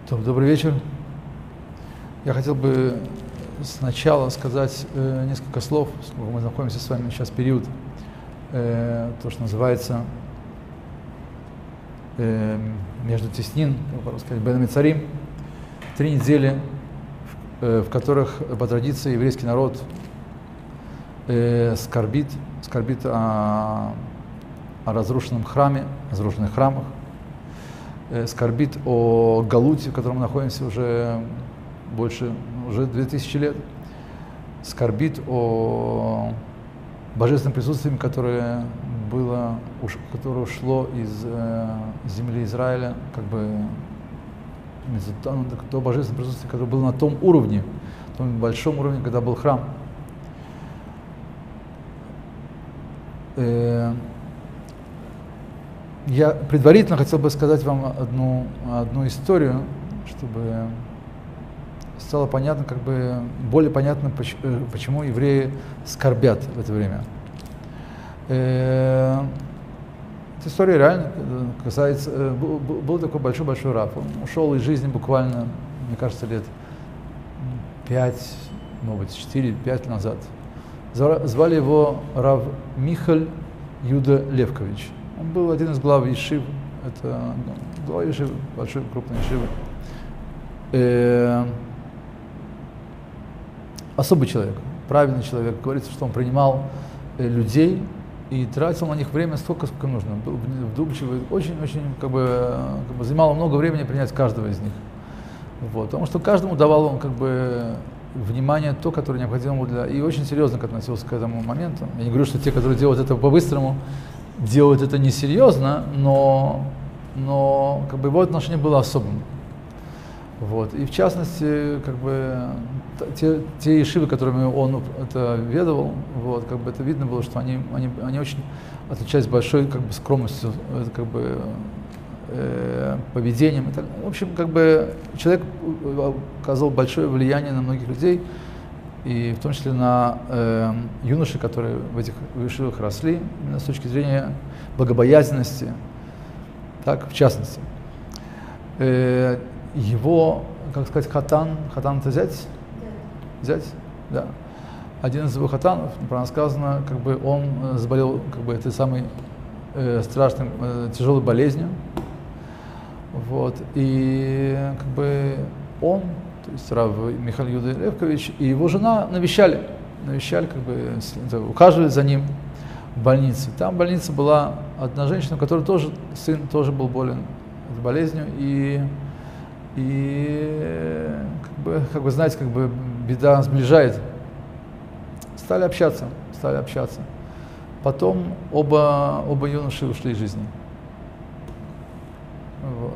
Добрый вечер. Я хотел бы сначала сказать несколько слов, поскольку мы находимся с вами сейчас в период, то, что называется между теснин, по-русски сказать, Бен Мицарим, 3 недели, в которых по традиции еврейский народ скорбит о разрушенном храме, разрушенных храмах, скорбит о галуте, в котором мы находимся уже 2000 лет, скорбит о божественном присутствии, которое ушло из земли Израиля, как бы то божественное присутствие, которое было на том уровне, на том большом уровне, когда был храм. Я предварительно хотел бы сказать вам одну историю, чтобы стало понятно, более понятно, почему евреи скорбят в это время. Эта история реально касается... Был такой большой раб. Он ушел из жизни буквально, мне кажется, лет 5, может быть, 4-5 назад. Звали его Рав Михаль Юда Левкович. Он был один из глав ешив, это глава ешив, большой, крупной ешивы. Особый человек, правильный человек. Говорится, что он принимал людей и тратил на них время столько, сколько нужно. Был вдумчивый, очень занимало много времени принять каждого из них. Вот, потому что каждому давал он внимание то, которое необходимо ему и очень серьезно относился к этому моменту. Я не говорю, что те, которые делают это по-быстрому, делают это несерьезно, но его отношение было особым. Вот. И в частности, те ешивы, которыми он это ведовал, это видно было, что они очень отличались большой скромностью, поведением. И так. В общем, человек оказал большое влияние на многих людей, и в том числе на юношей, которые в этих ешивах росли, именно с точки зрения богобоязненности, так, в частности. Его, хатан это зять? Зять? Да. Один из его хатанов, правильно сказано, он заболел этой самой страшной, тяжелой болезнью. Вот. И он, то есть Рав Михаль Юда Левкович, и его жена навещали, ухаживали за ним в больнице. Там в больнице была одна женщина, у которой сын тоже был болен этой болезнью, и знаете, беда сближает. Стали общаться. Потом оба юноши ушли из жизни. Вот.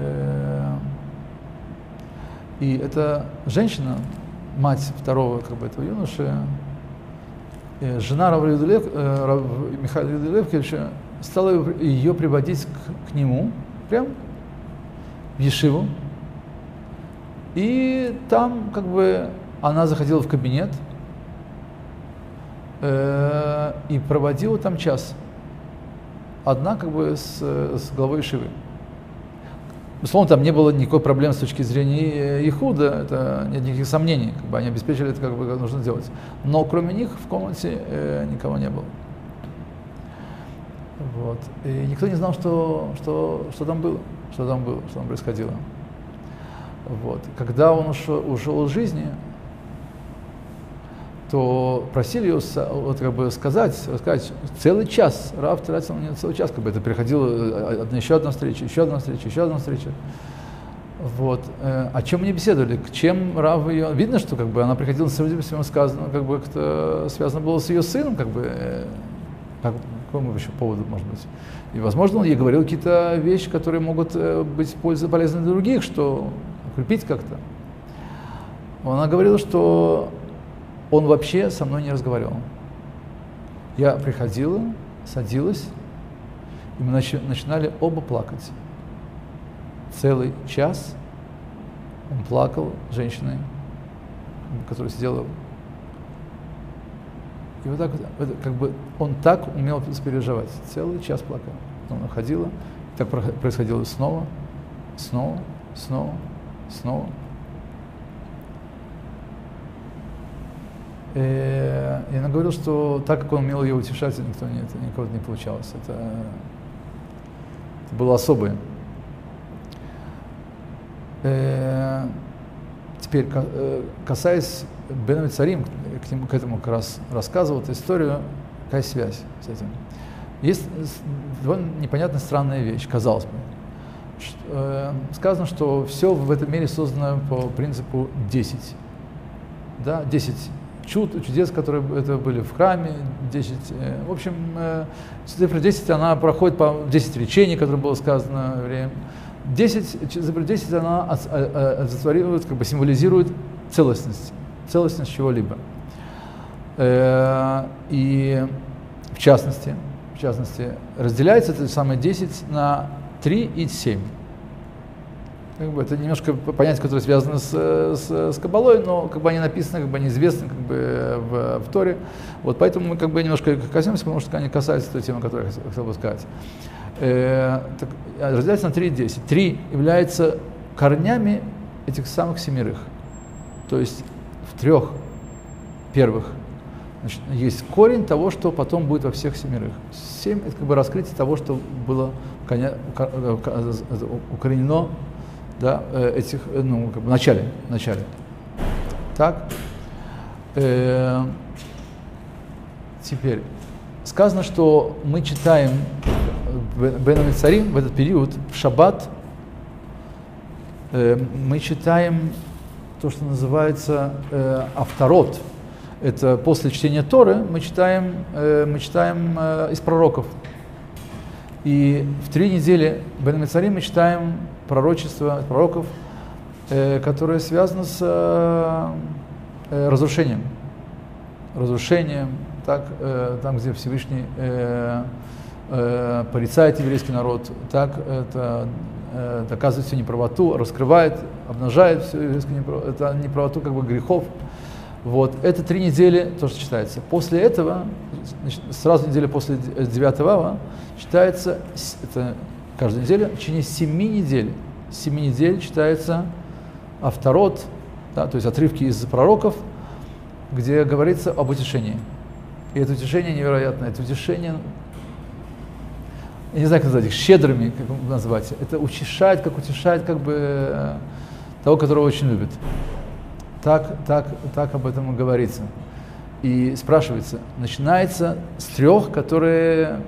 И эта женщина, мать второго этого юноши, жена Рава Михаила Юда Левковича, стала ее приводить к нему, прям в ешиву. И там она заходила в кабинет и проводила там час. Одна с главой ешивы. Безусловно, там не было никакой проблемы с точки зрения ихуда, это нет никаких сомнений, они обеспечили это, нужно делать. Но кроме них в комнате никого не было. Вот. И никто не знал, что там было, что там происходило. Вот. Когда он ушел из жизни, то просили ее сказать целый час. Рав тратил на нее целый час, это переходило еще одна встреча. Вот. О чем они беседовали? К чем Рав ее... Видно, что она приходила на всему сказано, как-то связано было с ее сыном, по какому еще поводу, может быть. И, возможно, он ей говорил какие-то вещи, которые могут быть полезны для других, что укрепить как-то. Она говорила, что он вообще со мной не разговаривал. Я приходила, садилась, и мы начинали оба плакать. Целый час он плакал с женщиной, которая сидела. И вот так он так умел переживать. Целый час плакал. Потом она ходила, так происходило снова. снова. И он говорил, что так как он умел ее утешать, никого не получалось. Это было особое. Теперь, касаясь Бен Амицарим, к этому как раз рассказывал эту историю, какая связь с этим. Есть довольно непонятная странная вещь, казалось бы. Сказано, что все в этом мире создано по принципу 10. Да, 10 чудес, которые это были в храме, 10, в общем, цифра 10, она проходит по 10 речений, которые было сказано время. 10, цифра 10, она олицетворирует, как бы символизирует целостность чего-либо. И в частности, разделяется это самое 10 на 3 и 7. Как бы это немножко понятие, которое связано с Каббалой, но как бы они написаны, как бы они известны как бы в Торе. Вот поэтому мы как бы немножко коснемся, потому что они касаются той темы, которую я хотел бы сказать. Разделяется на 3 и 10. 3 являются корнями этих самых 7. То есть в 3 первых есть корень того, что потом будет во всех 7. 7 это как бы раскрытие того, что было укоренено, да, этих, ну, как бы в начале. Так. Теперь сказано, что мы читаем Бен Амицарим в этот период, в шаббат, мы читаем то, что называется авторот. Это после чтения Торы мы читаем из пророков. И в 3 недели Бен Амицарим мы читаем пророчество пророков, которое связано с разрушением. Так, там, где Всевышний порицает еврейский народ, так это доказывает всю неправоту, раскрывает, обнажает всю еврейскую неправоту как бы грехов. Вот. Это 3 недели, то, что читается. После этого, значит, сразу неделя после 9 ава, читается, это каждую неделю, в течение 7 недель читается авторот, да, то есть отрывки из пророков, где говорится об утешении. И это утешение невероятное, это утешение, я не знаю, как назвать их, щедрыми, как назвать. Это утешает как бы того, которого очень любит. Так об этом и говорится. И спрашивается, начинается с 3, которые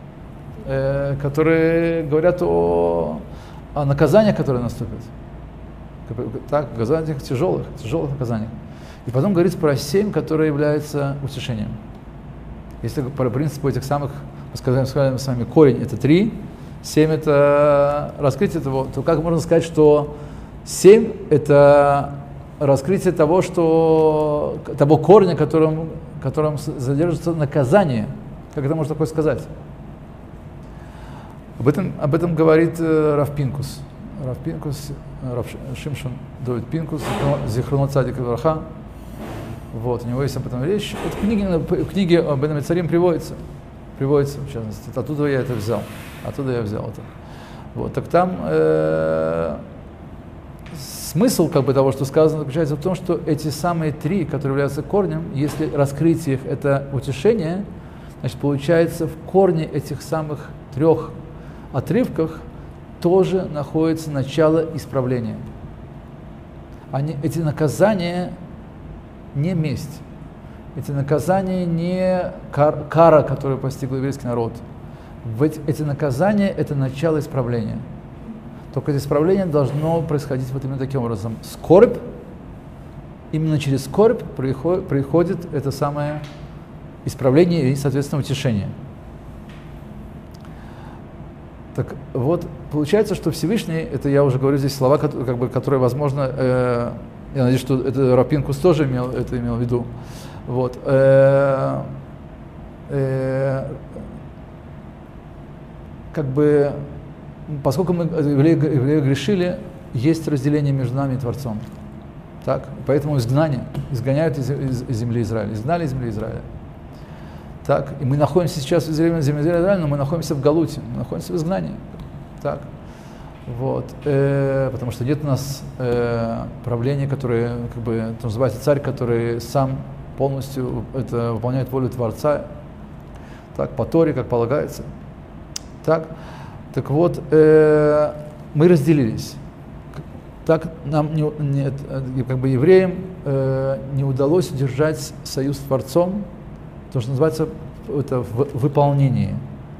говорят о наказаниях, которые наступят. Так, наказаниях тяжелых наказаниях. И потом говорится про 7, которые являются утешением. Если по принципу этих самых, сказали с вами, корень это 3, 7 это раскрытие того, то как можно сказать, что 7 это раскрытие того корня, которым содержится наказание. Как это можно такое сказать? Об этом говорит Рав Пинкус. Рав Шимшон Довид Пинкус, Зихронот Цадик Враха. Вот, у него есть об этом речь. Это в книге об Бен Амицарим приводится, в частности. Оттуда я это взял. Это. Вот, так там смысл как бы того, что сказано, заключается в том, что эти самые 3, которые являются корнем, если раскрытие их это утешение, значит, получается в корне этих самых 3 отрывках тоже находится начало исправления. Эти наказания не месть, эти наказания не кара, которую постигла еврейский народ. Эти наказания – это начало исправления. Только это исправление должно происходить вот именно таким образом. Скорбь, именно через скорбь приходит это самое исправление и, соответственно, утешение. Так вот, получается, что Всевышний, это я уже говорю здесь слова, которые, возможно, я надеюсь, что это Рав Пинкус тоже имел в виду. Вот. Как бы, поскольку мы, евреи грешили, есть разделение между нами и Творцом. Так? Поэтому изгоняют из земли Израиля. Изгнали из земли Израиля. Так? И мы находимся сейчас в земле Израиля, но мы находимся в Галуте, мы находимся в изгнании. Так? Вот, потому что нет у нас правления, которое, как бы, это называется царь, который сам полностью это, выполняет волю Творца, так, по Торе, как полагается. Так вот, мы разделились. Так нам, как бы евреям, не удалось удержать союз с Творцом, то, что называется это выполнение.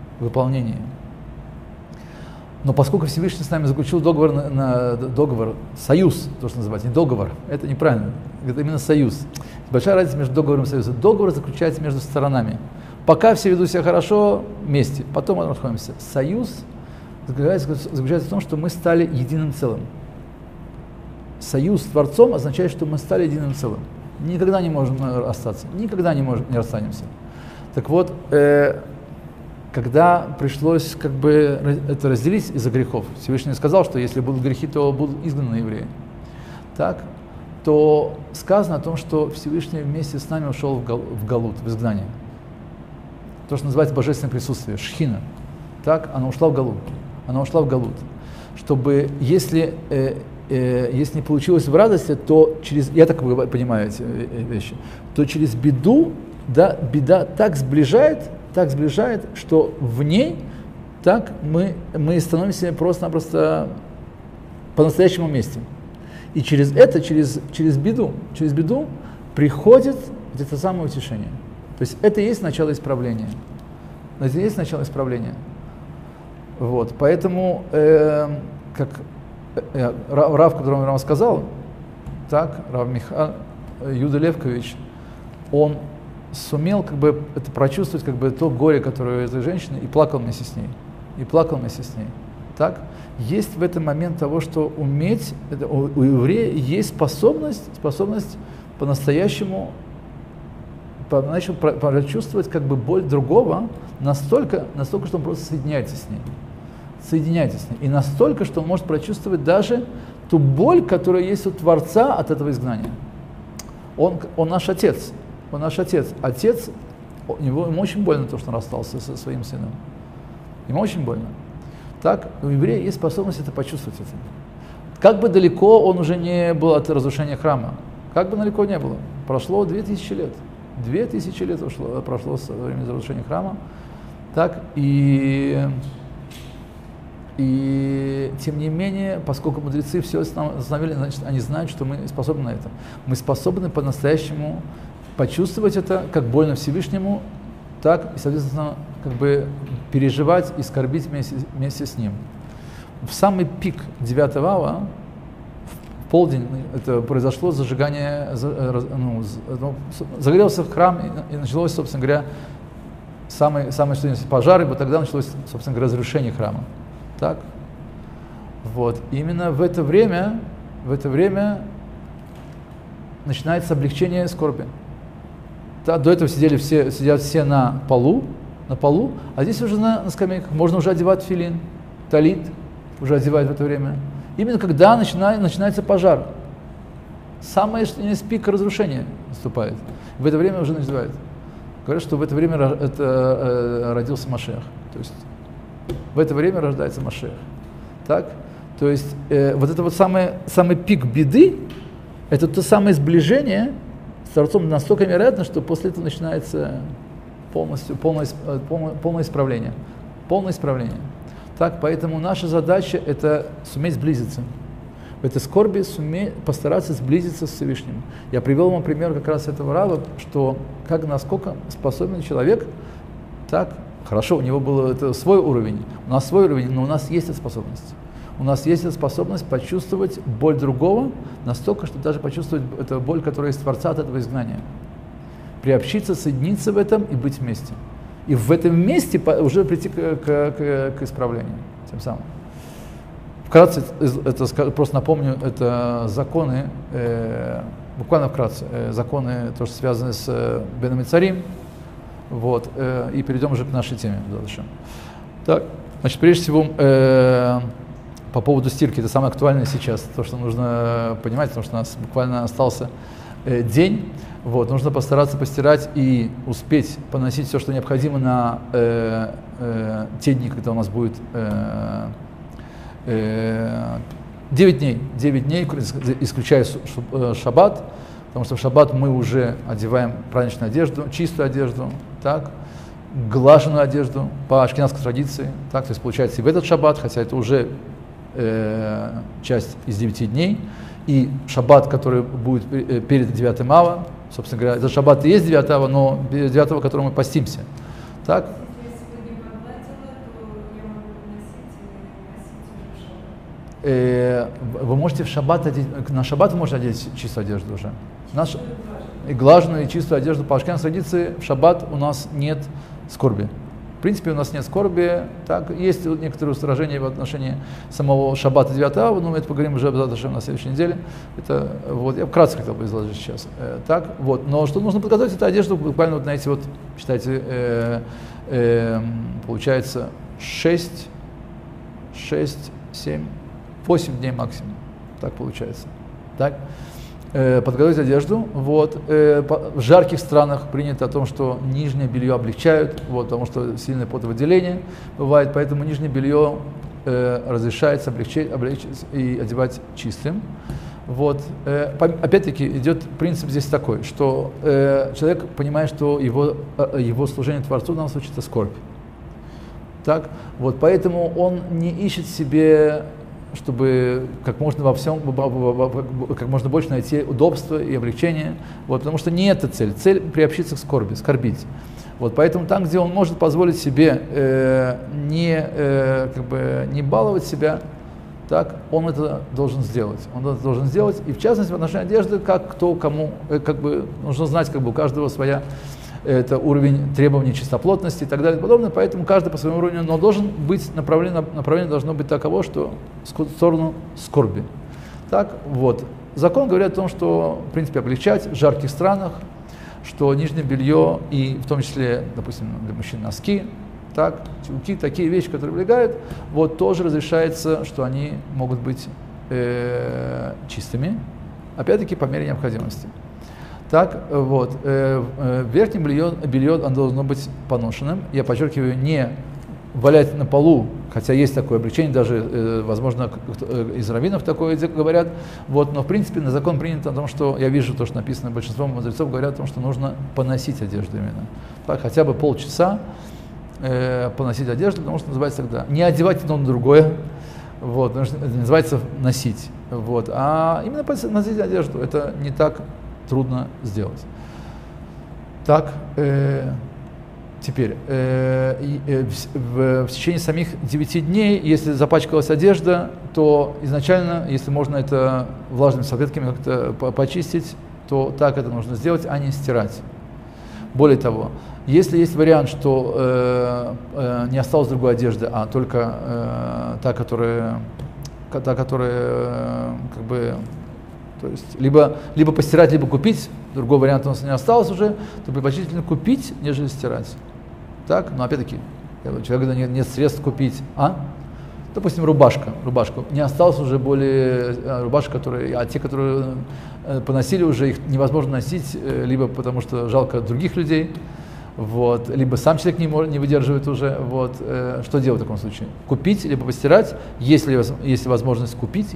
Но поскольку Всевышний с нами заключил договор, союз, то, что называется, не договор, это неправильно, это именно союз. Большая разница между договором и союзом. Договор заключается между сторонами. Пока все ведут себя хорошо, вместе, потом мы расходимся. Союз заключается в том, что мы стали единым целым. Союз с Творцом означает, что мы стали единым целым. Никогда не можем расстаться, никогда не расстанемся. Так вот, когда пришлось как бы это разделить из-за грехов, Всевышний сказал, что если будут грехи, то будут изгнаны евреи. Так, то сказано о том, что Всевышний вместе с нами ушел в галут, в изгнание. То, что называется божественное присутствие, шхина. Так, она ушла в галут. Чтобы, если не получилось в радости, то через, я так понимаю эти вещи, то через беду, да, беда так сближает, что в ней так мы становимся просто-напросто по-настоящему вместе. И через это, через беду приходит это самое утешение. То есть это и есть начало исправления. Вот, поэтому, как Рав, которому я вам сказал, так, Рав Юда Левкович, он сумел как бы это прочувствовать, как бы то горе, которое у этой женщины, и плакал вместе с ней. Так? Есть в этом момент того, что уметь, у еврея есть способность по-настоящему прочувствовать как бы боль другого настолько, что он просто соединяется с ней. И настолько, что он может прочувствовать даже ту боль, которая есть у Творца от этого изгнания. Он наш отец. Отец, ему очень больно то, что он расстался со своим сыном. Ему очень больно. Так, у еврея есть способность это почувствовать. Как бы далеко он уже не был от разрушения храма, как бы далеко не было, прошло 2000 лет. 2000 лет прошло со времени разрушения храма. Так, и тем не менее, поскольку мудрецы все установили, значит, они знают, что мы способны на это. Мы способны по-настоящему почувствовать это, как больно Всевышнему, так и, соответственно, как бы переживать и скорбить вместе с ним. В самый пик 9 ава, в полдень, это произошло зажигание, загорелся храм, и началось, собственно говоря, самый пожар, и вот тогда началось, собственно говоря, разрушение храма. Так? Вот. Именно в это время начинается облегчение скорби. До этого сидят все на полу, а здесь уже на скамейках. Можно уже одевать филин, талит уже одевать в это время. Именно когда начинается пожар. Самый пик разрушения наступает. В это время уже надевают. Говорят, что в это время родился Машиах. То есть в это время рождается Машиах. Так? То есть вот это вот самый пик беды, это то самое сближение с Творцом настолько невероятно, что после этого начинается полное исправление. Так, поэтому наша задача – это суметь сблизиться. В этой скорби постараться сблизиться с Всевышним. Я привел вам пример как раз этого Рава, что насколько способен человек, так, хорошо, у него был свой уровень, у нас свой уровень, но у нас есть эта способность. У нас есть эта способность почувствовать боль другого настолько, что даже почувствовать эту боль, которая есть Творца от этого изгнания. Приобщиться, соединиться в этом и быть вместе. И в этом месте уже прийти к исправлению. Тем самым. Вкратце, это просто напомню, это законы, буквально вкратце, законы, то, что связаны с Беном и Царим. Вот, и перейдем уже к нашей теме. Так, значит, прежде всего, по поводу стирки, это самое актуальное сейчас, то, что нужно понимать, потому что у нас буквально остался день. Вот, нужно постараться постирать и успеть поносить все, что необходимо на те дни, когда у нас будет 9 дней, исключая шаббат, потому что в шаббат мы уже одеваем праздничную одежду, чистую одежду, так, глаженную одежду по ашкеназской традиции, так, то есть получается и в этот шаббат, хотя это уже часть из 9 дней, и шаббат, который будет перед 9 ава, собственно говоря, этот шаббат и есть 9 ава, но 9 ава, которого мы постимся, так. Вы можете в шаббат одеть, на шаббат вы можете одеть чистую одежду уже. И глаженную, и чистую одежду по ашкеназской традиции в шаббат у нас нет скорби. В принципе, у нас нет скорби. Так, есть некоторые устражения в отношении самого шаббата 9 ава, но мы это поговорим уже на следующей неделе. Это, вот, я вкратце хотел бы изложить сейчас. Так, вот. Но что нужно подготовить, это одежду буквально вот на эти вот, считайте, получается 6, 7, 8 дней максимум. Так получается. Так. Подготовить одежду. Вот. В жарких странах принято о том, что нижнее белье облегчают, вот, потому что сильное потовыделение бывает, поэтому нижнее белье разрешается облегчить и одевать чистым. Вот. Опять-таки идет принцип здесь такой, что человек понимает, что его служение Творцу в данном случае это скорбь. Так? Вот, поэтому он не ищет себе, чтобы как можно во всем, как можно больше найти удобства и облегчения, вот, потому что не это цель. Цель приобщиться к скорби, скорбить. Вот, поэтому там, где он может позволить себе не баловать себя, так, он это должен сделать. Он это должен сделать, и в частности в отношении одежды, как кто кому, нужно знать, у каждого своя. Это уровень требований чистоплотности и так далее и подобное, поэтому каждый по своему уровню, но должен быть направление должно быть таково, что в сторону скорби. Так, вот. Закон говорит о том, что, в принципе, облегчать в жарких странах, что нижнее белье и в том числе, допустим, для мужчин носки, так, чулки, такие вещи, которые облегают, вот тоже разрешается, что они могут быть чистыми, опять-таки по мере необходимости. Так, вот, верхнее белье оно должно быть поношенным, я подчеркиваю, не валять на полу, хотя есть такое облегчение, даже, возможно, из раввинов такое говорят, вот, но в принципе на закон принято о том, что, я вижу то, что написано, большинство мудрецов говорят о том, что нужно поносить одежду именно, так, хотя бы полчаса поносить одежду, потому что называется тогда, не одевать одно на другое, вот, это называется носить, вот, а именно носить одежду, это не так трудно сделать. Так, теперь, в течение самих 9 дней, если запачкалась одежда, то изначально, если можно это влажными салфетками как-то почистить, то так это нужно сделать, а не стирать. Более того, если есть вариант, что не осталось другой одежды, а только та, которая как бы, то есть либо постирать, либо купить, другой вариант у нас не осталось уже, то предпочтительно купить, нежели стирать. Так, но опять-таки, человек, когда нет средств купить, допустим, рубашку, не осталось уже более рубашек, а те, которые поносили уже, их невозможно носить, либо потому что жалко других людей, вот, либо сам человек не выдерживает уже, вот, что делать в таком случае? Купить, либо постирать, если есть возможность купить,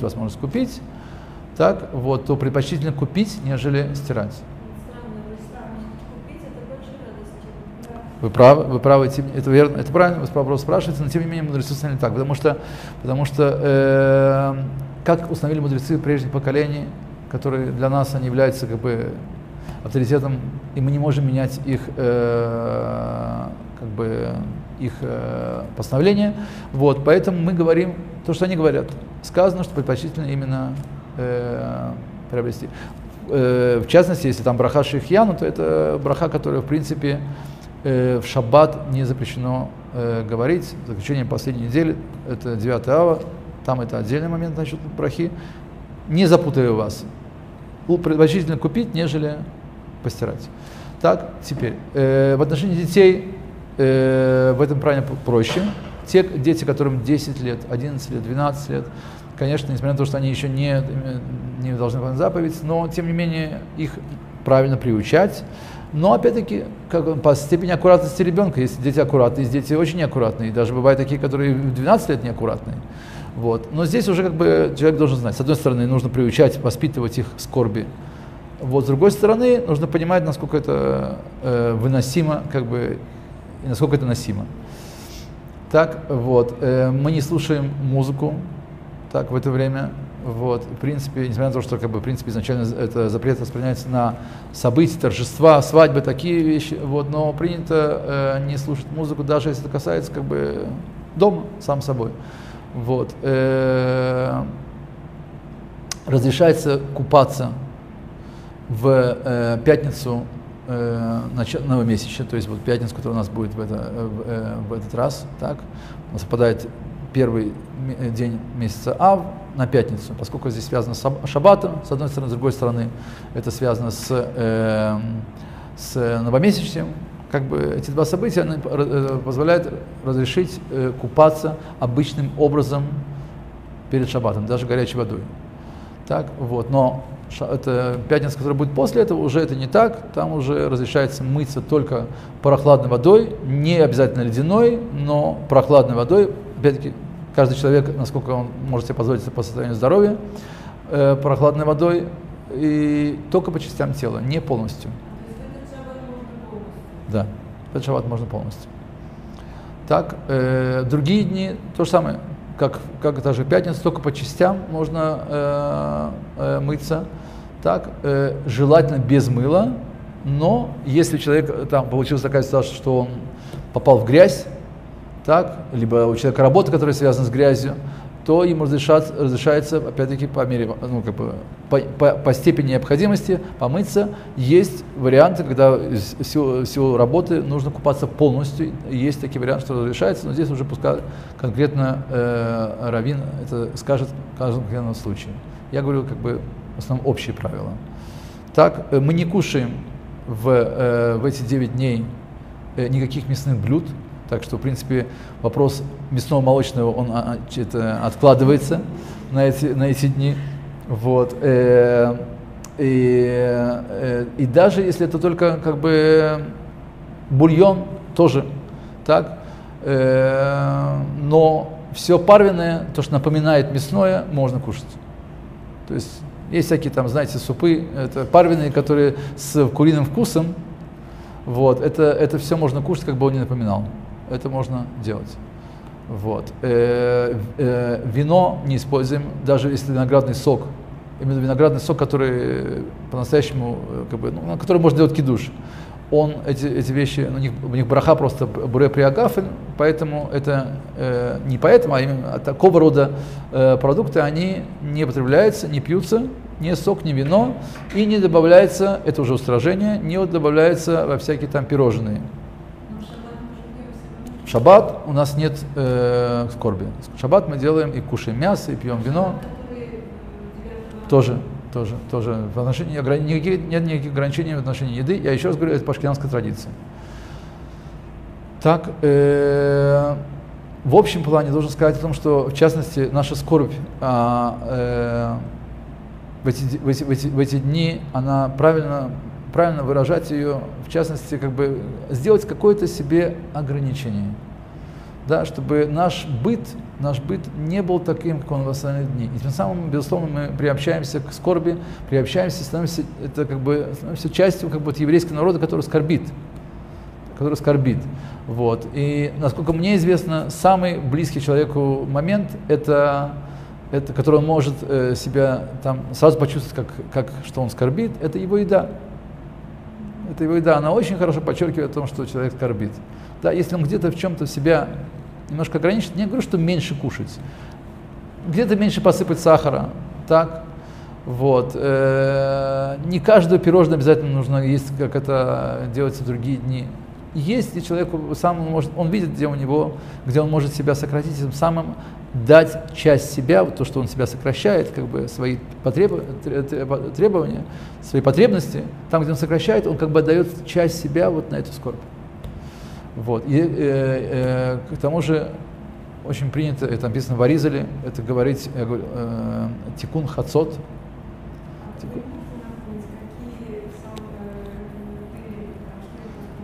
так, вот, то предпочтительно купить, нежели стирать. Вы правы, это верно, это правильно, вопрос спрашивается, но тем не менее мудрецы установили так, потому что как установили мудрецы прежних поколений, которые для нас они являются как бы авторитетом, и мы не можем менять их постановления, вот, поэтому мы говорим то, что они говорят. Сказано, что предпочтительно именно приобрести. В частности, если там браха шейхьяну, то это браха, которая в принципе в шаббат не запрещено говорить, за исключением последней недели, это 9 ава, там это отдельный момент насчет брахи. Не запутаю вас. Предпочтительно купить, нежели постирать. Так, теперь, в отношении детей в этом правильно проще. Те дети, которым 10 лет, 11 лет, 12 лет, конечно, несмотря на то, что они еще не должны выполнять заповедь, но, тем не менее, их правильно приучать. Но, опять-таки, по степени аккуратности ребенка, если дети аккуратные, есть дети очень неаккуратные, даже бывают такие, которые в 12 лет неаккуратные. Вот. Но здесь уже как бы человек должен знать. С одной стороны, нужно приучать, воспитывать их скорби. Вот, с другой стороны, нужно понимать, насколько это выносимо, как бы, и насколько это носимо. Так, вот, мы не слушаем музыку, так, в это время. Вот, в принципе, несмотря на то, что, как бы, в принципе, изначально это запрет распространяется на события, торжества, свадьбы, такие вещи, вот, но принято не слушать музыку, даже если это касается, как бы, дома, сам собой. Вот, разрешается купаться в пятницу новомесяча, то есть вот пятницу, которая у нас будет в этот раз, так, у нас выпадает первый день месяца Ав на пятницу, поскольку здесь связано с шаббатом, с одной стороны, с другой стороны, это связано с новомесячьем. Как бы эти два события позволяют разрешить купаться обычным образом перед шаббатом, даже горячей водой. Так, вот, но это пятница, которая будет после этого, уже это не так, там уже разрешается мыться только прохладной водой, не обязательно ледяной, но прохладной водой. Опять-таки, каждый человек, насколько он может себе позволить по состоянию здоровья, прохладной водой, и только по частям тела, не полностью. Да, этот шаббат можно полностью. Так, другие дни то же самое, как даже пятница, только по частям можно мыться. Так, желательно без мыла, но если человек, там получилась такая ситуация, что он попал в грязь, так, либо у человека работа, которая связана с грязью, то ему разрешается, опять-таки, по мере, ну, как бы, по степени необходимости помыться. Есть варианты, когда в силу работы нужно купаться полностью. Есть такие варианты, что разрешается, но здесь уже пускай конкретно раввин это скажет в каждом конкретном случае. Я говорю, как бы, в основном общие правила. Так, мы не кушаем в эти 9 дней никаких мясных блюд. Так что, в принципе, вопрос мясного-молочного, он откладывается на эти дни. Вот. И даже если это только, как бы, бульон, тоже так. Но все парвенное, то, что напоминает мясное, можно кушать. То есть есть всякие там, знаете, супы, это парвенные, которые с куриным вкусом. Вот. Это все можно кушать, как бы он не напоминал. Это можно делать. Вот. Вино не используем, даже если виноградный сок. Именно виноградный сок, который по-настоящему, как бы, ну, который можно делать кидуш. Эти вещи, у них браха просто буре приагафель, поэтому это не поэтому, а именно такого рода продукты, они не потребляются, не пьются, ни сок, ни вино, и не добавляется, это уже устражение, не добавляется во всякие там пирожные. В шаббат у нас нет скорби. В шаббат мы делаем и кушаем мясо, и пьем вино. Тоже. В отношении, нет никаких ограничений в отношении еды. Я еще раз говорю, это по ашкеназской традиции. Так, в общем плане должен сказать о том, что, в частности, наша скорбь в эти дни, она правильно выражать ее, в частности, как бы сделать какое-то себе ограничение, да, чтобы наш быт не был таким, как он в остальные дни. И тем самым, безусловно, мы приобщаемся к скорби, становимся частью, как бы, еврейского народа, который скорбит. Вот. И, насколько мне известно, самый близкий человеку момент, это который он может себя там сразу почувствовать, что он скорбит, это его еда. Это его еда, она очень хорошо подчеркивает о том, что человек скорбит. Да, если он где-то в чем-то себя немножко ограничит, не говорю, что меньше кушать, где-то меньше посыпать сахара, так, вот. Не каждое пирожное обязательно нужно есть, как это делается в другие дни. Есть, и человек сам он видит, где он может себя сократить, тем самым дать часть себя, вот то, что он себя сокращает, как бы свои требования, свои потребности, там, где он сокращает, он как бы отдает часть себя вот на эту скорбь. Вот. И к тому же очень принято, это написано в Аризале, это говорить, я говорю, тикун хацот.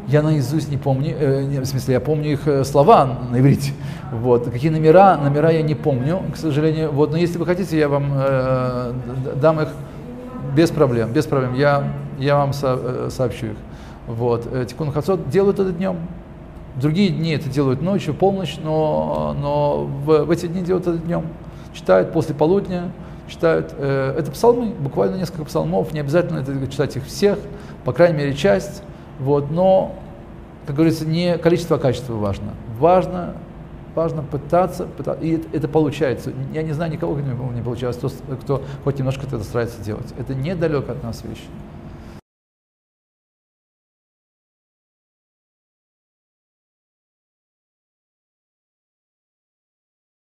Я наизусть не помню, в смысле, я помню их слова на иврите. Вот. Какие номера я не помню, к сожалению. Вот. Но если вы хотите, я вам дам их без проблем. Без проблем. Я вам сообщу их. Вот. Тикун Хацот делают это днем. Другие дни это делают ночью, полночь, но в эти дни делают это днем. Читают после полудня, читают. Это псалмы, буквально несколько псалмов, не обязательно это читать их всех, по крайней мере часть. Вот, но, как говорится, не количество, а качество важно. Важно пытаться, и это получается. Я не знаю никого, кто не получается, кто хоть немножко это старается делать. Это недалеко от нас вещь.